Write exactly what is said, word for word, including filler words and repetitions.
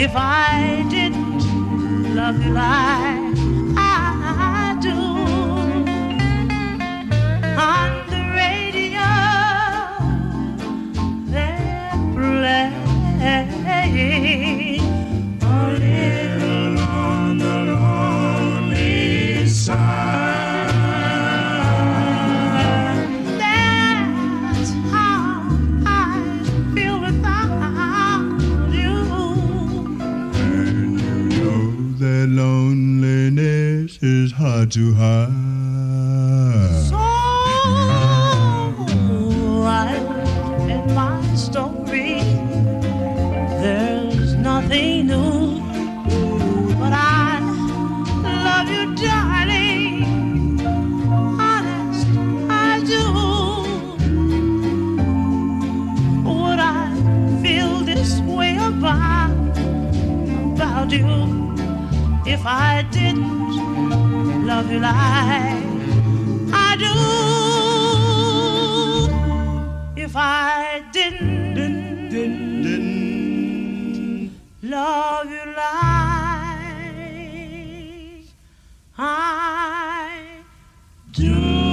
if I didn't love you like I do. On the radio, they're playing a little on the lonely side. That's how I feel without you. And you know that loneliness is hard to hide. So I in my story, there's nothing new, but I love you, darling. Honest, I do. Would I feel this way about about you if I didn't love you like I do? If I didn't, didn't, didn't, didn't love you like I do.